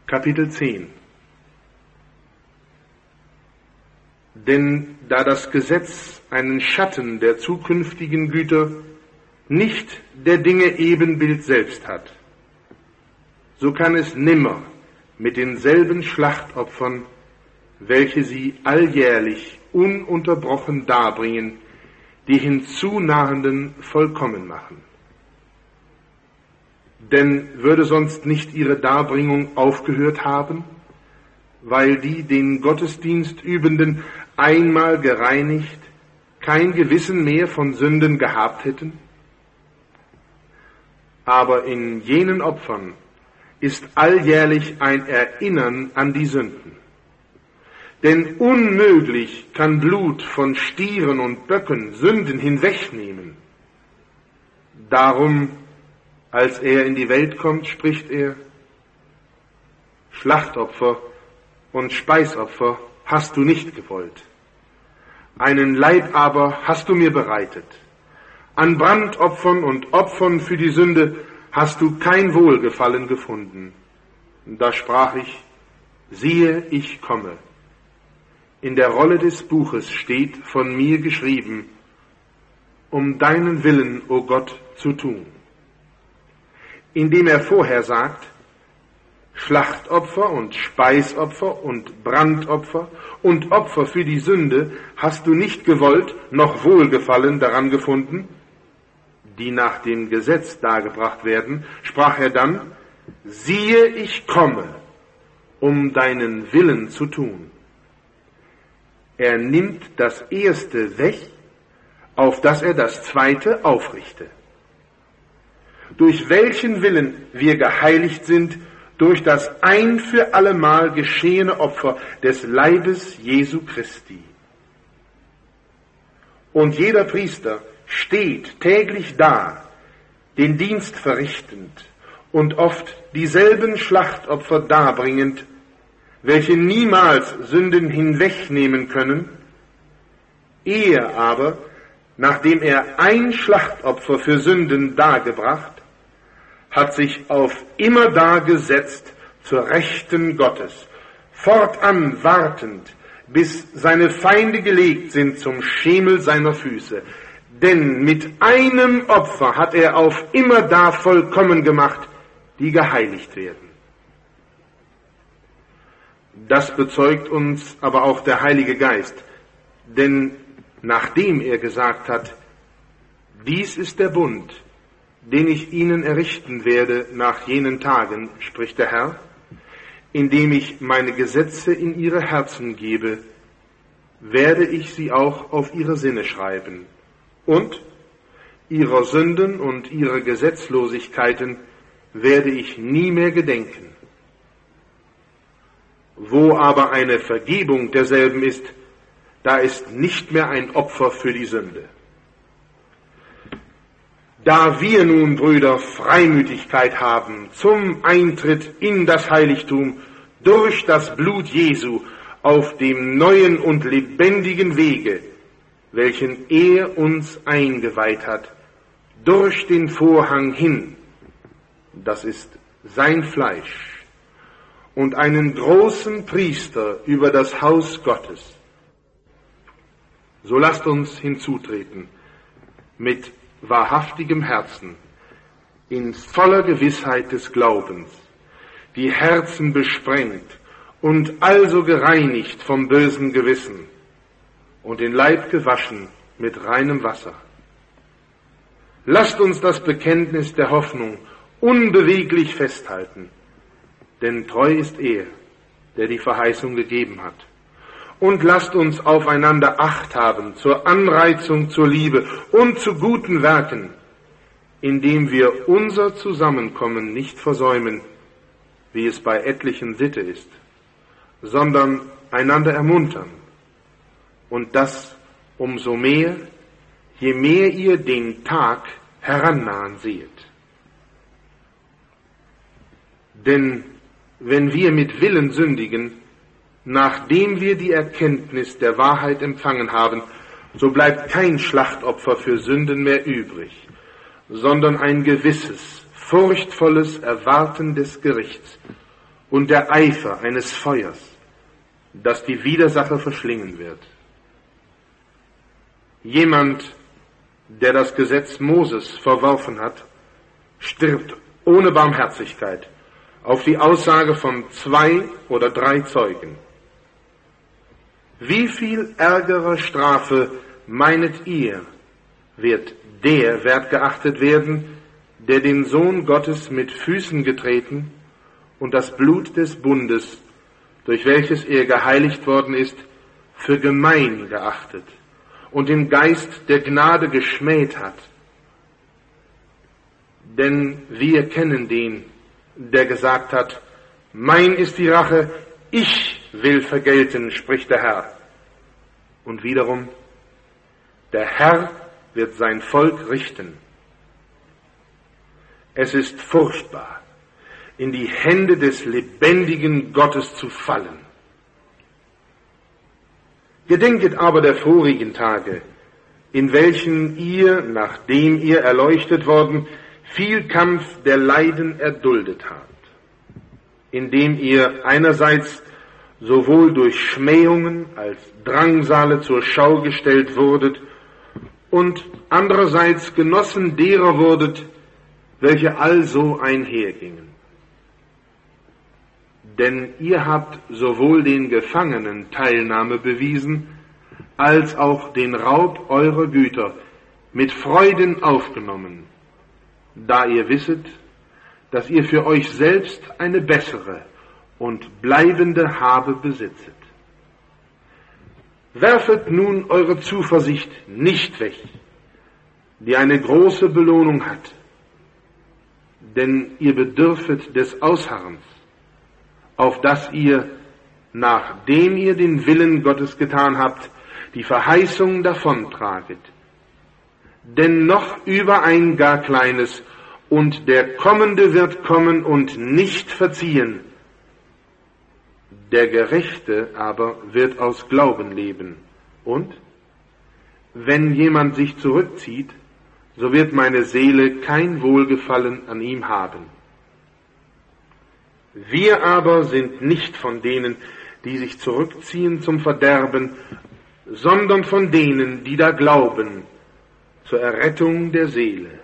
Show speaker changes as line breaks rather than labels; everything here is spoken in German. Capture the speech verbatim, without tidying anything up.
Kapitel zehn. Denn da das Gesetz einen Schatten der zukünftigen Güter, nicht der Dinge Ebenbild selbst hat, so kann es nimmer mit denselben Schlachtopfern, welche sie alljährlich ununterbrochen darbringen, die hinzunahenden vollkommen machen. Denn würde sonst nicht ihre Darbringung aufgehört haben, weil die den Gottesdienst Übenden einmal gereinigt, kein Gewissen mehr von Sünden gehabt hätten? Aber in jenen Opfern ist alljährlich ein Erinnern an die Sünden. Denn unmöglich kann Blut von Stieren und Böcken Sünden hinwegnehmen. Darum, als er in die Welt kommt, spricht er: Schlachtopfer und Speisopfer hast du nicht gewollt, einen Leib aber hast du mir bereitet. An Brandopfern und Opfern für die Sünde hast du kein Wohlgefallen gefunden. Da sprach ich: Siehe, ich komme. In der Rolle des Buches steht von mir geschrieben, um deinen Willen, o Gott, zu tun. Indem er vorher sagt: Schlachtopfer und Speisopfer und Brandopfer und Opfer für die Sünde hast du nicht gewollt, noch Wohlgefallen daran gefunden, die nach dem Gesetz dargebracht werden, sprach er dann: Siehe, ich komme, um deinen Willen zu tun. Er nimmt das Erste weg, auf dass er das Zweite aufrichte. Durch welchen Willen wir geheiligt sind, durch das ein für allemal geschehene Opfer des Leibes Jesu Christi. Und jeder Priester steht täglich da, den Dienst verrichtend und oft dieselben Schlachtopfer darbringend, welche niemals Sünden hinwegnehmen können. Er aber, nachdem er ein Schlachtopfer für Sünden dargebracht, hat sich auf immerdar gesetzt zur Rechten Gottes, fortan wartend, bis seine Feinde gelegt sind zum Schemel seiner Füße. Denn mit einem Opfer hat er auf immerdar vollkommen gemacht, die geheiligt werden. Das bezeugt uns aber auch der Heilige Geist, denn nachdem er gesagt hat: Dies ist der Bund, den ich ihnen errichten werde nach jenen Tagen, spricht der Herr, indem ich meine Gesetze in ihre Herzen gebe, werde ich sie auch auf ihre Sinne schreiben, und ihrer Sünden und ihrer Gesetzlosigkeiten werde ich nie mehr gedenken. Wo aber eine Vergebung derselben ist, da ist nicht mehr ein Opfer für die Sünde. Da wir nun, Brüder, Freimütigkeit haben zum Eintritt in das Heiligtum durch das Blut Jesu auf dem neuen und lebendigen Wege, welchen er uns eingeweiht hat, durch den Vorhang hin, das ist sein Fleisch, und einen großen Priester über das Haus Gottes. So lasst uns hinzutreten mit wahrhaftigem Herzen, in voller Gewissheit des Glaubens, die Herzen besprengt und also gereinigt vom bösen Gewissen und den Leib gewaschen mit reinem Wasser. Lasst uns das Bekenntnis der Hoffnung unbeweglich festhalten, denn treu ist er, der die Verheißung gegeben hat. Und lasst uns aufeinander Acht haben zur Anreizung zur Liebe und zu guten Werken, indem wir unser Zusammenkommen nicht versäumen, wie es bei etlichen Sitte ist, sondern einander ermuntern. Und das umso mehr, je mehr ihr den Tag herannahen seht. Denn wenn wir mit Willen sündigen, nachdem wir die Erkenntnis der Wahrheit empfangen haben, so bleibt kein Schlachtopfer für Sünden mehr übrig, sondern ein gewisses, furchtvolles Erwarten des Gerichts und der Eifer eines Feuers, das die Widersacher verschlingen wird. Jemand, der das Gesetz Moses verworfen hat, stirbt ohne Barmherzigkeit auf die Aussage von zwei oder drei Zeugen. Wie viel ärgere Strafe meinet ihr, wird der wert geachtet werden, der den Sohn Gottes mit Füßen getreten und das Blut des Bundes, durch welches er geheiligt worden ist, für gemein geachtet und den Geist der Gnade geschmäht hat? Denn wir kennen den, der gesagt hat, mein ist die Rache, ich will vergelten, spricht der Herr. Und wiederum, der Herr wird sein Volk richten. Es ist furchtbar, in die Hände des lebendigen Gottes zu fallen. Gedenket aber der vorigen Tage, in welchen ihr, nachdem ihr erleuchtet worden, viel Kampf der Leiden erduldet habt, indem ihr einerseits sowohl durch Schmähungen als Drangsale zur Schau gestellt wurdet und andererseits Genossen derer wurdet, welche also einhergingen. Denn ihr habt sowohl den Gefangenen Teilnahme bewiesen, als auch den Raub eurer Güter mit Freuden aufgenommen, da ihr wisset, dass ihr für euch selbst eine bessere und bleibende Habe besitzet. Werfet nun eure Zuversicht nicht weg, die eine große Belohnung hat, denn ihr bedürfet des Ausharrens, auf dass ihr, nachdem ihr den Willen Gottes getan habt, die Verheißung davontraget. Denn noch über ein gar kleines, und der Kommende wird kommen und nicht verziehen. Der Gerechte aber wird aus Glauben leben. Und wenn jemand sich zurückzieht, so wird meine Seele kein Wohlgefallen an ihm haben. Wir aber sind nicht von denen, die sich zurückziehen zum Verderben, sondern von denen, die da glauben, zur Errettung der Seele.